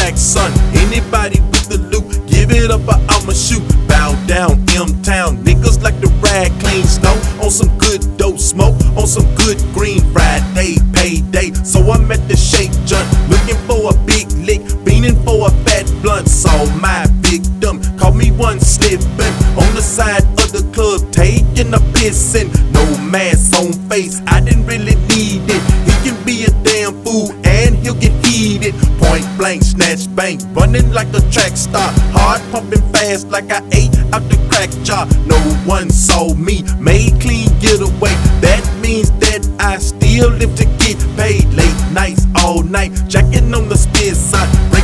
track, son. Anybody with the loot, give it up or I'ma shoot. Bow down, M-Town, niggas like to ride clean snow. On some good dope smoke, on some good green Friday, payday. So I'm at the Shake Joint, looking for a big lick, beaning for a fat blunt. Saw my victim, caught me one slipping on the side of the club, taking a pissin'. No mask on face, I didn't really need it. He can be a damn fool and he'll get heated. Point blank, snatch bank, running like a track star. Hard pumping fast like I ate out the crack jar. No one saw me, made clean getaway. That means that I still live to get paid. Late nights, all night, jacking on the spear side.